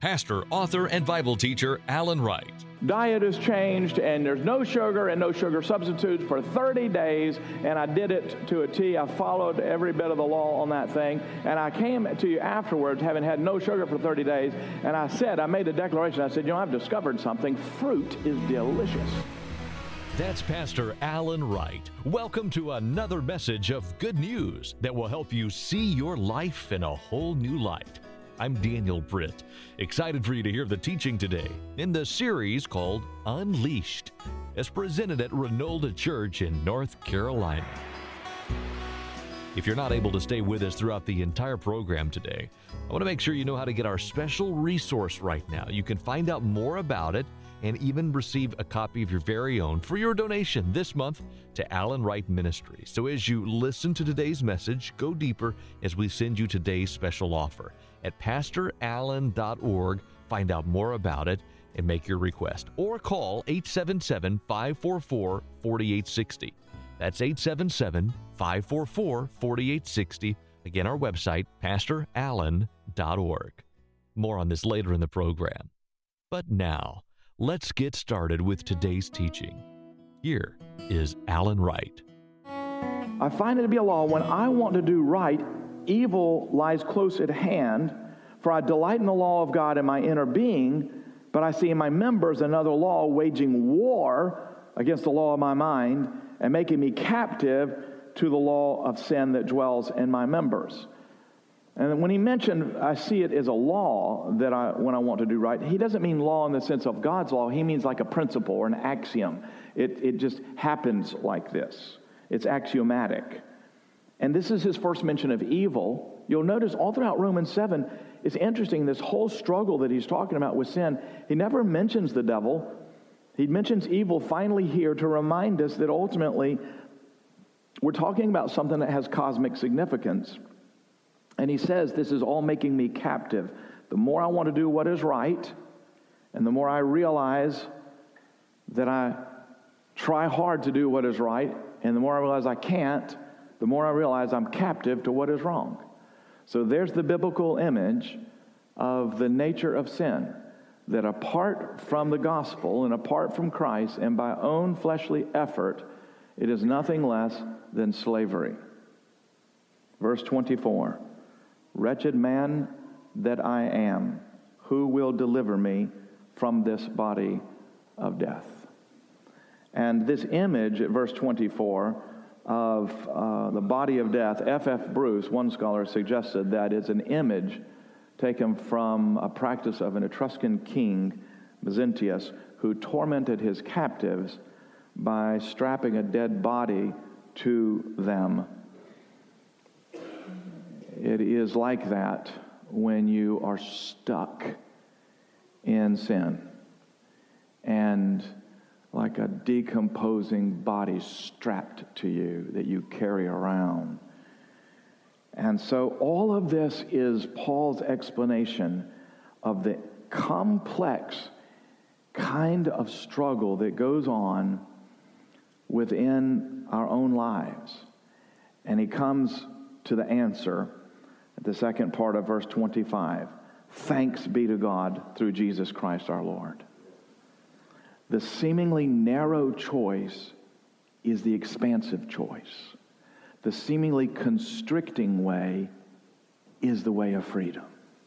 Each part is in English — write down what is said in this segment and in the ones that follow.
pastor, author, and Bible teacher Alan Wright. Diet has changed, and there's no sugar and no sugar substitutes for 30 days, and I did it to a T. I followed every bit of the law on that thing, and I came to you afterwards, having had no sugar for 30 days, and I made a declaration. I said, I've discovered something. Fruit is delicious. That's Pastor Alan Wright. Welcome to another message of good news that will help you see your life in a whole new light. I'm Daniel Britt, excited for you to hear the teaching today in the series called Unleashed, as presented at Renolda Church in North Carolina. If you're not able to stay with us throughout the entire program today, I want to make sure you know how to get our special resource right now. You can find out more about it and even receive a copy of your very own for your donation this month to Alan Wright Ministries. So as you listen to today's message, go deeper as we send you today's special offer. At PastorAlan.org, find out more about it and make your request. Or call 877-544-4860. That's 877-544-4860. Again, our website, PastorAlan.org. More on this later in the program. But now, let's get started with today's teaching. Here is Alan Wright. I find it to be a law. When I want to do right, evil lies close at hand, for I delight in the law of God in my inner being, but I see in my members another law waging war against the law of my mind and making me captive to the law of sin that dwells in my members. And when he mentioned, I see it as a law that when I want to do right, he doesn't mean law in the sense of God's law. He means like a principle or an axiom. It just happens like this. It's axiomatic. And this is his first mention of evil. You'll notice all throughout Romans 7, it's interesting, this whole struggle that he's talking about with sin, he never mentions the devil. He mentions evil finally here to remind us that ultimately we're talking about something that has cosmic significance. And he says, this is all making me captive. The more I want to do what is right, and the more I realize that I try hard to do what is right, and the more I realize I can't, the more I realize I'm captive to what is wrong. So there's the biblical image of the nature of sin, that apart from the gospel and apart from Christ and by own fleshly effort, it is nothing less than slavery. Verse 24, wretched man that I am, who will deliver me from this body of death? And this image at verse 24 of the body of death, F.F. Bruce, one scholar, suggested that it's an image taken from a practice of an Etruscan king, Mezentius, who tormented his captives by strapping a dead body to them. It is like that when you are stuck in sin and like a decomposing body strapped to you that you carry around. And so all of this is Paul's explanation of the complex kind of struggle that goes on within our own lives. And he comes to the answer at the second part of verse 25. Thanks be to God through Jesus Christ our Lord. The seemingly narrow choice is the expansive choice. The seemingly constricting way is the way of freedom.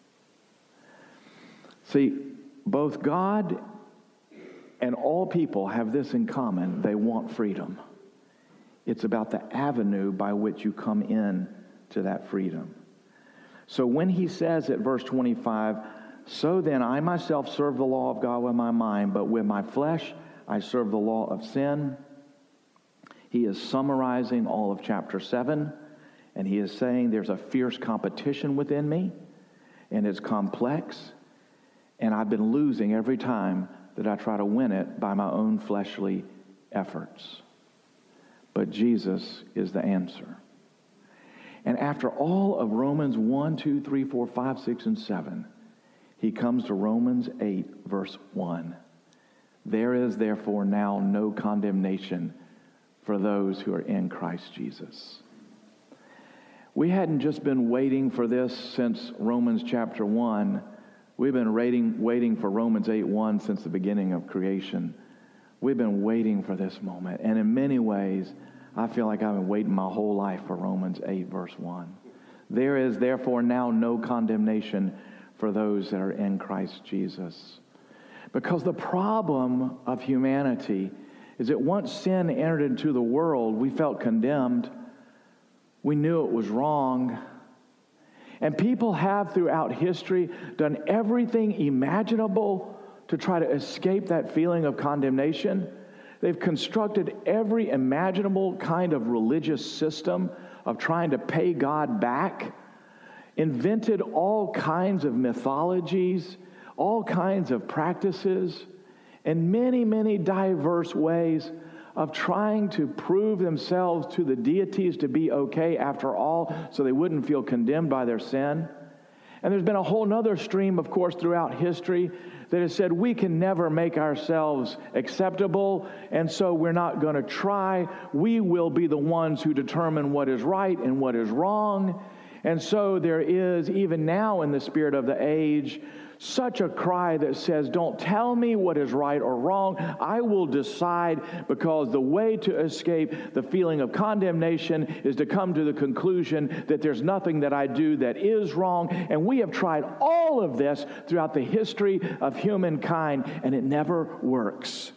See, both God and all people have this in common. They want freedom. It's about the avenue by which you come in to that freedom. So when he says at verse 25, so then I myself serve the law of God with my mind, but with my flesh I serve the law of sin. He is summarizing all of chapter 7, and he is saying there's a fierce competition within me, and it's complex, and I've been losing every time that I try to win it by my own fleshly efforts. But Jesus is the answer. And after all of Romans 1, 2, 3, 4, 5, 6, and 7, he comes to Romans 8, verse 1. There is therefore now no condemnation for those who are in Christ Jesus. We hadn't just been waiting for this since Romans chapter 1, We've been waiting for Romans 8:1 since the beginning of creation. We've been waiting for this moment. And in many ways, I feel like I've been waiting my whole life for Romans 8, verse 1. There is therefore now no condemnation for those that are in Christ Jesus. Because the problem of humanity is that once sin entered into the world, we felt condemned. We knew it was wrong. And people have throughout history done everything imaginable to try to escape that feeling of condemnation. They've constructed every imaginable kind of religious system of trying to pay God back, invented all kinds of mythologies, all kinds of practices, and many, many diverse ways of trying to prove themselves to the deities to be okay after all, so they wouldn't feel condemned by their sin. And there's been a whole nother stream, of course, throughout history that has said we can never make ourselves acceptable, and so we're not going to try. We will be the ones who determine what is right and what is wrong. And so there is, even now in the spirit of the age, such a cry that says, don't tell me what is right or wrong. I will decide, because the way to escape the feeling of condemnation is to come to the conclusion that there's nothing that I do that is wrong. And we have tried all of this throughout the history of humankind, and it never works.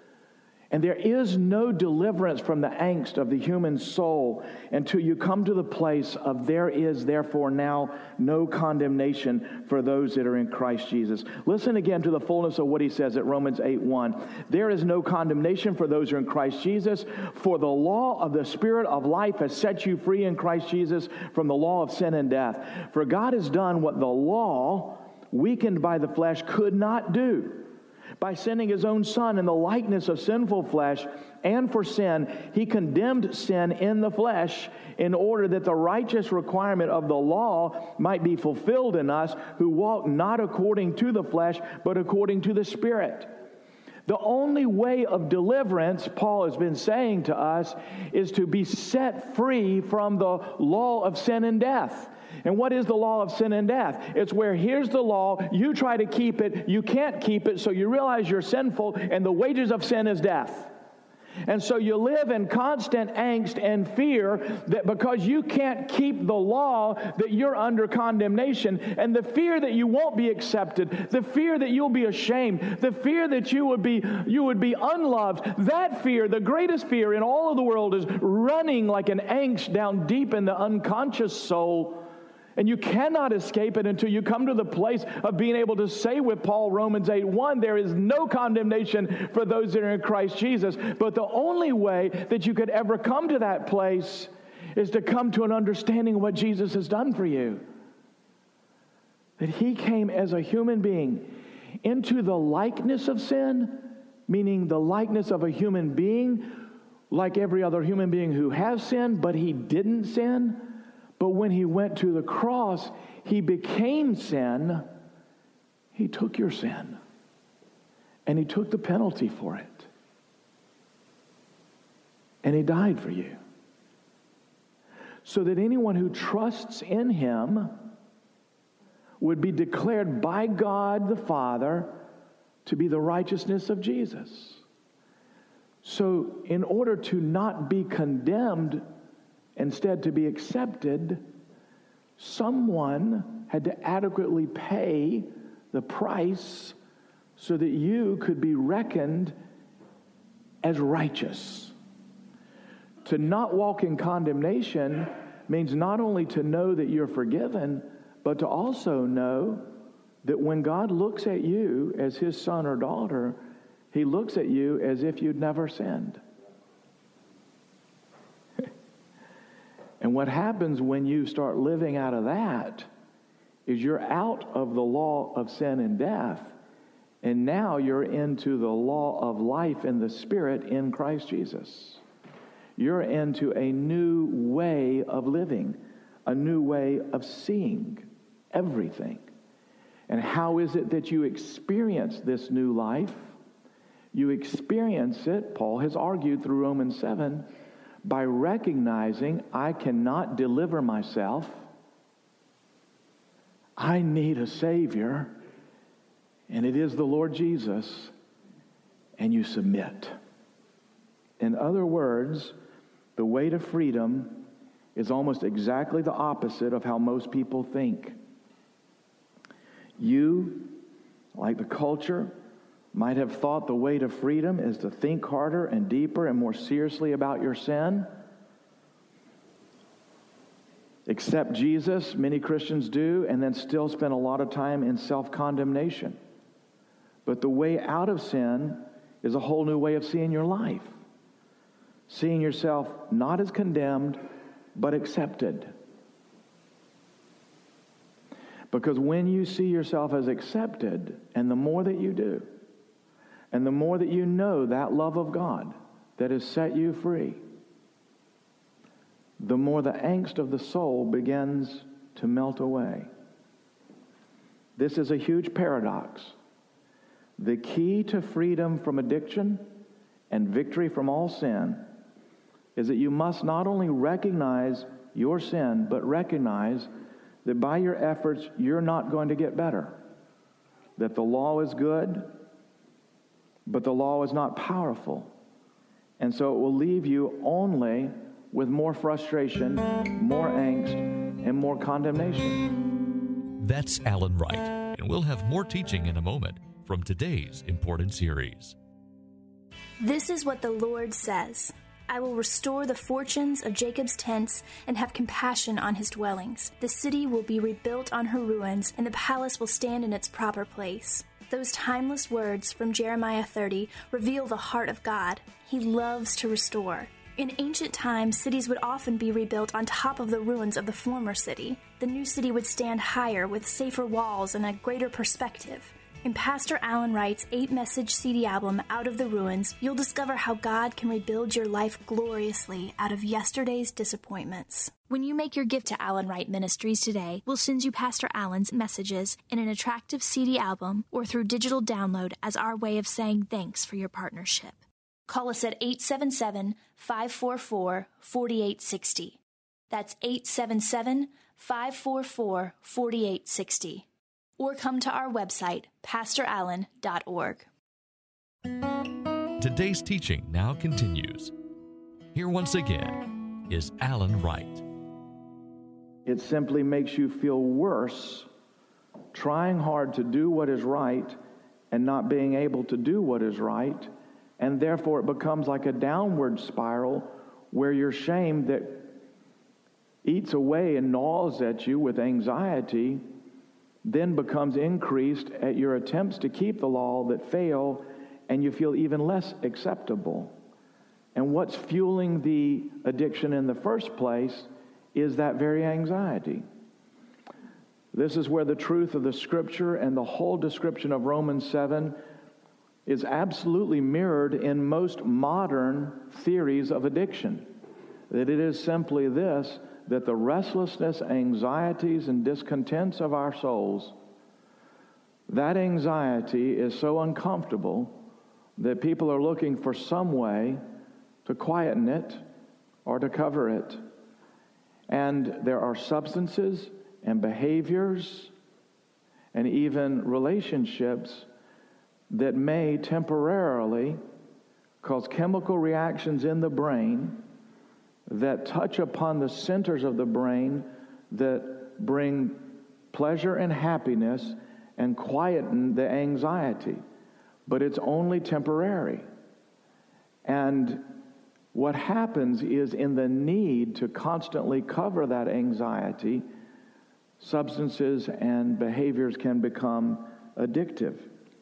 And there is no deliverance from the angst of the human soul until you come to the place of there is therefore now no condemnation for those that are in Christ Jesus. Listen again to the fullness of what he says at Romans 8:1. There is no condemnation for those who are in Christ Jesus, for the law of the Spirit of life has set you free in Christ Jesus from the law of sin and death. For God has done what the law, weakened by the flesh, could not do. By sending his own Son in the likeness of sinful flesh, and for sin, he condemned sin in the flesh in order that the righteous requirement of the law might be fulfilled in us who walk not according to the flesh, but according to the Spirit. The only way of deliverance, Paul has been saying to us, is to be set free from the law of sin and death. And what is the law of sin and death? It's where here's the law, you try to keep it, you can't keep it, so you realize you're sinful, and the wages of sin is death. And so you live in constant angst and fear that because you can't keep the law, that you're under condemnation. And the fear that you won't be accepted, the fear that you'll be ashamed, the fear that you would be unloved, that fear, the greatest fear in all of the world, is running like an angst down deep in the unconscious soul. And you cannot escape it until you come to the place of being able to say with Paul, Romans 8:1, there is no condemnation for those that are in Christ Jesus. But the only way that you could ever come to that place is to come to an understanding of what Jesus has done for you. That he came as a human being into the likeness of sin, meaning the likeness of a human being, like every other human being who has sinned, but he didn't sin. But when he went to the cross, he became sin. He took your sin. And he took the penalty for it. And he died for you. So that anyone who trusts in him would be declared by God the Father to be the righteousness of Jesus. So in order to not be condemned, instead to be accepted, someone had to adequately pay the price so that you could be reckoned as righteous. To not walk in condemnation means not only to know that you're forgiven, but to also know that when God looks at you as his son or daughter, he looks at you as if you'd never sinned. And what happens when you start living out of that is you're out of the law of sin and death, and now you're into the law of life in the Spirit in Christ Jesus. You're into a new way of living, a new way of seeing everything. And how is it that you experience this new life? You experience it, Paul has argued through Romans 7, by recognizing I cannot deliver myself. I need a Savior. and it is the Lord Jesus, and you submit. In other words, the way to freedom is almost exactly the opposite of how most people think. You, like the culture, might have thought the way to freedom is to think harder and deeper and more seriously about your sin. Accept Jesus, many Christians do, and then still spend a lot of time in self-condemnation. But the way out of sin is a whole new way of seeing your life. Seeing yourself not as condemned, but accepted. Because when you see yourself as accepted, and the more that you do, and the more that you know that love of God that has set you free, the more the angst of the soul begins to melt away. This is a huge paradox. The key to freedom from addiction and victory from all sin is that you must not only recognize your sin, but recognize that by your efforts, you're not going to get better. That the law is good, but the law is not powerful. And so it will leave you only with more frustration, more angst, and more condemnation. That's Alan Wright, and we'll have more teaching in a moment from today's important series. This is what the Lord says. I will restore the fortunes of Jacob's tents and have compassion on his dwellings. The city will be rebuilt on her ruins, and the palace will stand in its proper place. Those timeless words from Jeremiah 30 reveal the heart of God. He loves to restore. In ancient times, cities would often be rebuilt on top of the ruins of the former city. The new city would stand higher with safer walls and a greater perspective. In Pastor Alan Wright's 8-message CD album, Out of the Ruins, you'll discover how God can rebuild your life gloriously out of yesterday's disappointments. When you make your gift to Alan Wright Ministries today, we'll send you Pastor Alan's messages in an attractive CD album or through digital download as our way of saying thanks for your partnership. Call us at 877-544-4860. That's 877-544-4860. Or come to our website, pastorallen.org. Today's teaching now continues. Here once again is Alan Wright. It simply makes you feel worse trying hard to do what is right and not being able to do what is right, and therefore it becomes like a downward spiral where your shame that eats away and gnaws at you with anxiety then becomes increased at your attempts to keep the law that fail, and you feel even less acceptable. And what's fueling the addiction in the first place is that very anxiety. This is where the truth of the Scripture and the whole description of Romans 7 is absolutely mirrored in most modern theories of addiction. That it is simply this, that the restlessness, anxieties, and discontents of our souls, that anxiety is so uncomfortable that people are looking for some way to quieten it or to cover it. And there are substances and behaviors and even relationships that may temporarily cause chemical reactions in the brain that touch upon the centers of the brain that bring pleasure and happiness and quieten the anxiety. But it's only temporary. And what happens is, in the need to constantly cover that anxiety, substances and behaviors can become addictive.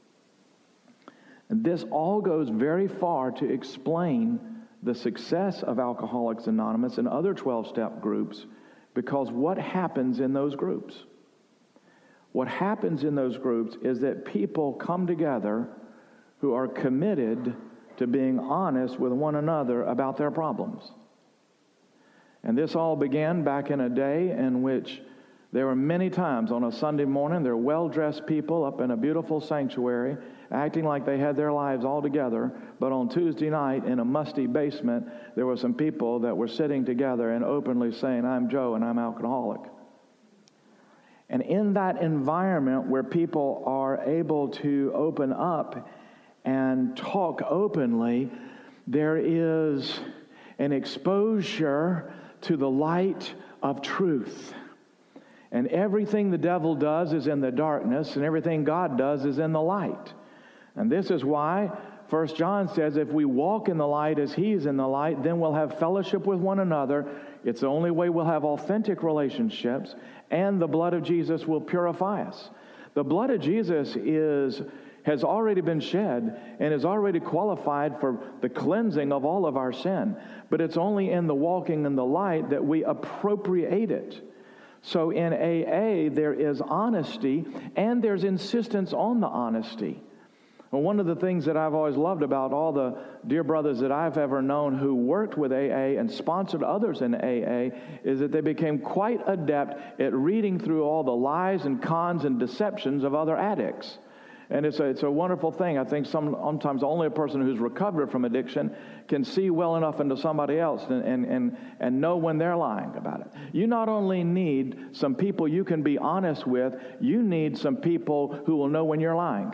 And this all goes very far to explain the success of Alcoholics Anonymous and other 12-step groups, because what happens in those groups? What happens in those groups is that people come together who are committed to being honest with one another about their problems. And this all began back in a day in which there were many times on a Sunday morning, there were well-dressed people up in a beautiful sanctuary acting like they had their lives all together, but on Tuesday night in a musty basement, there were some people that were sitting together and openly saying, "I'm Joe and I'm alcoholic." And in that environment where people are able to open up and talk openly, there is an exposure to the light of truth. And everything the devil does is in the darkness, and everything God does is in the light. And this is why 1 John says, if we walk in the light as he is in the light, then we'll have fellowship with one another. It's the only way we'll have authentic relationships, and the blood of Jesus will purify us. The blood of Jesus has already been shed and is already qualified for the cleansing of all of our sin. But it's only in the walking in the light that we appropriate it. So in AA, there is honesty, and there's insistence on the honesty. Well, one of the things that I've always loved about all the dear brothers that I've ever known who worked with AA and sponsored others in AA is that they became quite adept at reading through all the lies and cons and deceptions of other addicts. And it's a wonderful thing. I think sometimes only a person who's recovered from addiction can see well enough into somebody else and know when they're lying about it. You not only need some people you can be honest with, you need some people who will know when you're lying.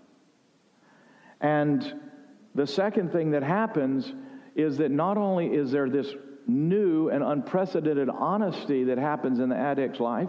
And the second thing that happens is that not only is there this new and unprecedented honesty that happens in the addict's life,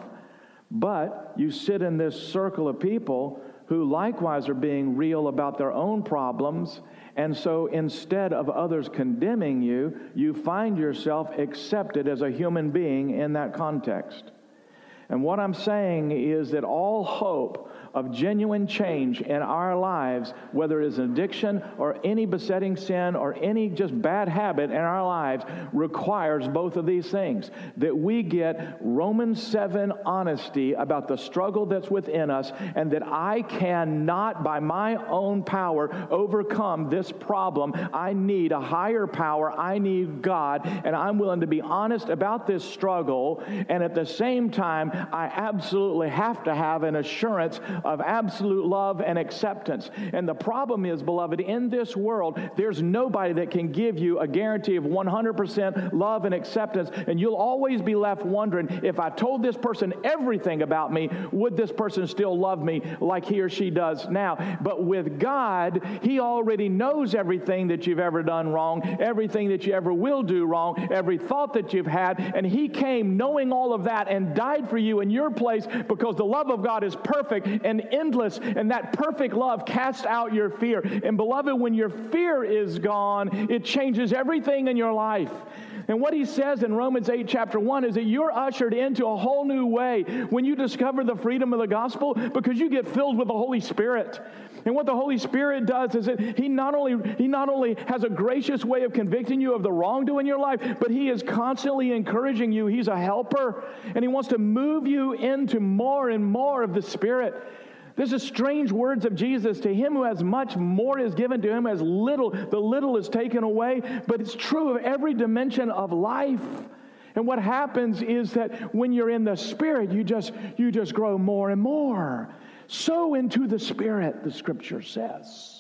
but you sit in this circle of people who likewise are being real about their own problems. And so instead of others condemning you, you find yourself accepted as a human being in that context. And what I'm saying is that all hope of genuine change in our lives, whether it is an addiction or any besetting sin or any just bad habit in our lives, requires both of these things. That we get Romans 7 honesty about the struggle that's within us, and that I cannot by my own power overcome this problem. I need a higher power. I need God, and I'm willing to be honest about this struggle. And at the same time, I absolutely have to have an assurance of absolute love and acceptance. And the problem is, beloved, in this world, there's nobody that can give you a guarantee of 100% love and acceptance. And you'll always be left wondering, if I told this person everything about me, would this person still love me like he or she does now? But with God, He already knows everything that you've ever done wrong, everything that you ever will do wrong, every thought that you've had. And He came knowing all of that and died for you in your place, because the love of God is perfect and endless, and that perfect love casts out your fear. And beloved, when your fear is gone, it changes everything in your life. And what he says in Romans 8 chapter 1 is that you're ushered into a whole new way when you discover the freedom of the gospel, because you get filled with the Holy Spirit. And what the Holy Spirit does is that He not only has a gracious way of convicting you of the wrongdoing in your life, but He is constantly encouraging you. He's a helper, and He wants to move you into more and more of the Spirit. This is strange words of Jesus. To him who has much, more is given. To him who has little, the little is taken away. But it's true of every dimension of life. And what happens is that when you're in the Spirit, you just grow more and more. Sow into the Spirit, the Scripture says.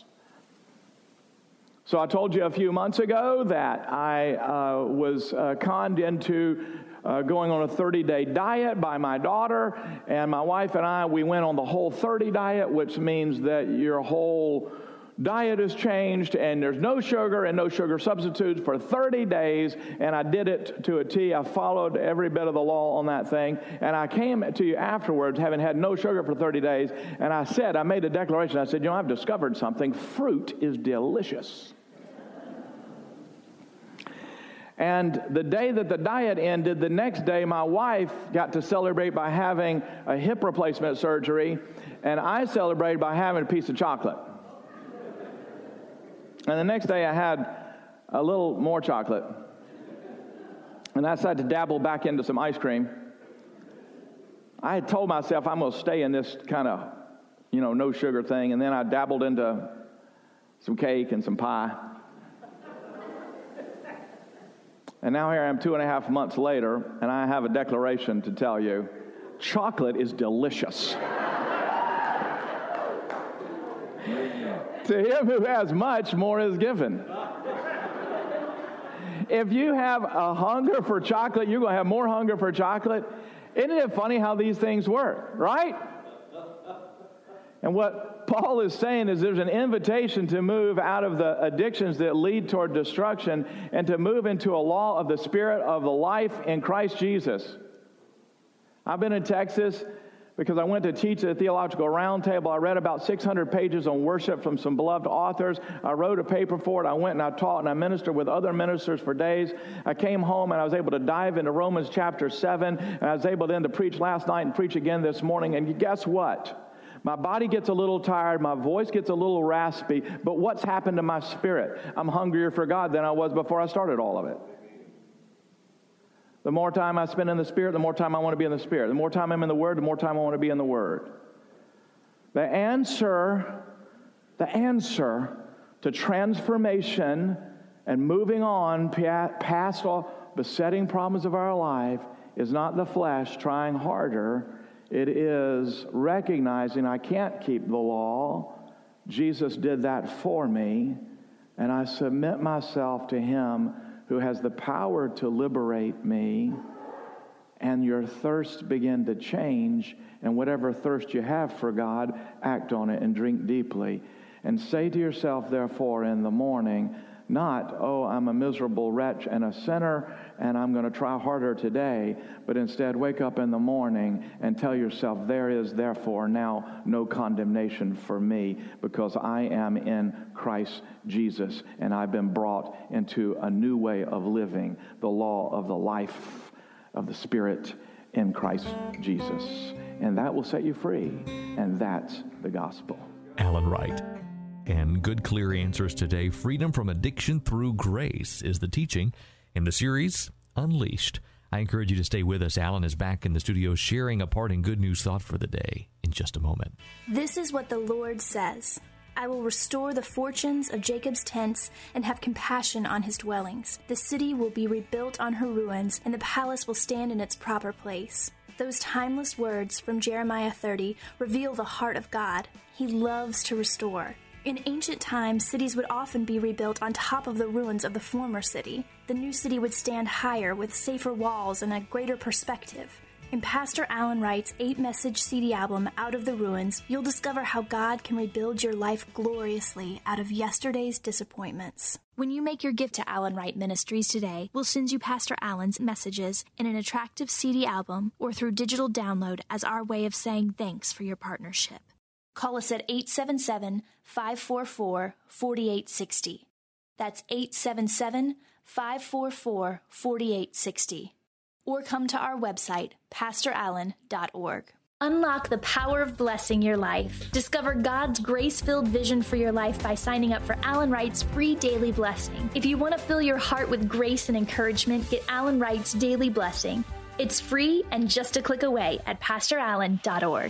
So I told you a few months ago that I was conned into going on a 30-day diet by my daughter, and my wife and I, we went on the Whole30 diet, which means that your whole diet is changed, and there's no sugar and no sugar substitutes for 30 days, and I did it to a T. I followed every bit of the law on that thing, and I came to you afterwards, having had no sugar for 30 days, and I made a declaration. I said, I've discovered something. Fruit is delicious. And the day that the diet ended, the next day, my wife got to celebrate by having a hip replacement surgery, and I celebrated by having a piece of chocolate. And the next day, I had a little more chocolate. And I decided to dabble back into some ice cream. I had told myself I'm going to stay in this kind of, no sugar thing, and then I dabbled into some cake and some pie. And now here I am 2.5 months later, and I have a declaration to tell you. Chocolate is delicious. To him who has much, more is given. If you have a hunger for chocolate, you're going to have more hunger for chocolate. Isn't it funny how these things work, right? And what Paul is saying is there's an invitation to move out of the addictions that lead toward destruction and to move into a law of the Spirit of the life in Christ Jesus. I've been in Texas because I went to teach at a theological roundtable. I read about 600 pages on worship from some beloved authors. I wrote a paper for it. I went and I taught and I ministered with other ministers for days. I came home and I was able to dive into Romans chapter 7. And I was able then to preach last night and preach again this morning. And guess what? My body gets a little tired. My voice gets a little raspy. But what's happened to my spirit? I'm hungrier for God than I was before I started all of it. The more time I spend in the Spirit, the more time I want to be in the Spirit. The more time I'm in the Word, the more time I want to be in the Word. The answer to transformation and moving on past all besetting problems of our life is not the flesh trying harder. It is recognizing I can't keep the law. Jesus did that for me, and I submit myself to Him who has the power to liberate me, and your thirst begin to change, and whatever thirst you have for God, act on it and drink deeply. And say to yourself, therefore, in the morning, not, oh, I'm a miserable wretch and a sinner, and I'm going to try harder today, but instead wake up in the morning and tell yourself, there is therefore now no condemnation for me, because I am in Christ Jesus, and I've been brought into a new way of living, the law of the life of the Spirit in Christ Jesus. And that will set you free, and that's the gospel. Alan Wright. And good, clear answers today. Freedom from addiction through grace is the teaching in the series Unleashed. I encourage you to stay with us. Alan is back in the studio sharing a parting good news thought for the day in just a moment. This is what the Lord says. I will restore the fortunes of Jacob's tents and have compassion on his dwellings. The city will be rebuilt on her ruins, and the palace will stand in its proper place. Those timeless words from Jeremiah 30 reveal the heart of God. He loves to restore. In ancient times, cities would often be rebuilt on top of the ruins of the former city. The new city would stand higher with safer walls and a greater perspective. In Pastor Alan Wright's 8-message CD album, Out of the Ruins, you'll discover how God can rebuild your life gloriously out of yesterday's disappointments. When you make your gift to Alan Wright Ministries today, we'll send you Pastor Alan's messages in an attractive CD album or through digital download as our way of saying thanks for your partnership. Call us at 877-544-4860. That's 877-544-4860. Or come to our website, pastorallen.org. Unlock the power of blessing your life. Discover God's grace-filled vision for your life by signing up for Alan Wright's free daily blessing. If you want to fill your heart with grace and encouragement, get Alan Wright's daily blessing. It's free and just a click away at pastorallen.org.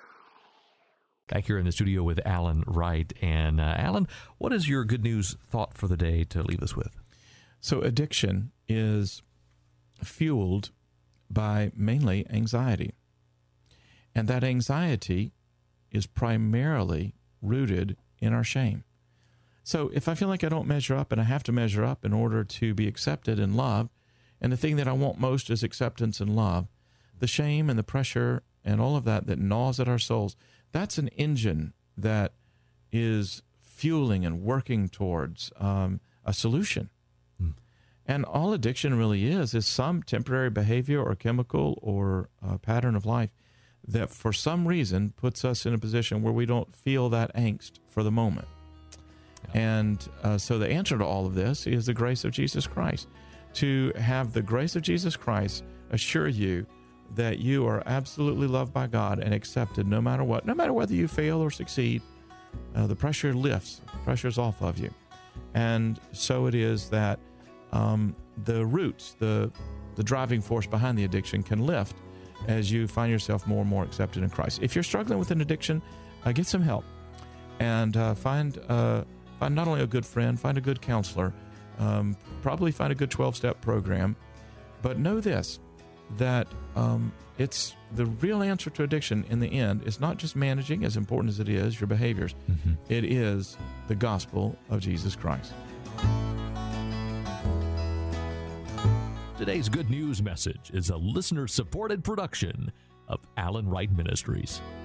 Back here in the studio with Alan Wright. And Alan, what is your good news thought for the day to leave us with? So addiction is fueled by mainly anxiety. And that anxiety is primarily rooted in our shame. So if I feel like I don't measure up and I have to measure up in order to be accepted and loved, and the thing that I want most is acceptance and love, the shame and the pressure and all of that gnaws at our souls, that's an engine that is fueling and working towards a solution. And all addiction really is some temporary behavior or chemical or pattern of life that for some reason puts us in a position where we don't feel that angst for the moment. Yeah. And so the answer to all of this is the grace of Jesus Christ. To have the grace of Jesus Christ assure you that you are absolutely loved by God and accepted no matter what. No matter whether you fail or succeed, the pressure lifts, the pressure's off of you. And so it is that the roots, the driving force behind the addiction can lift as you find yourself more and more accepted in Christ. If you're struggling with an addiction, get some help and find not only a good friend, find a good counselor, probably find a good 12-step program, but know this, that it's the real answer to addiction in the end is not just managing, as important as it is, your behaviors. Mm-hmm. It is the gospel of Jesus Christ. Today's Good News message is a listener-supported production of Alan Wright Ministries.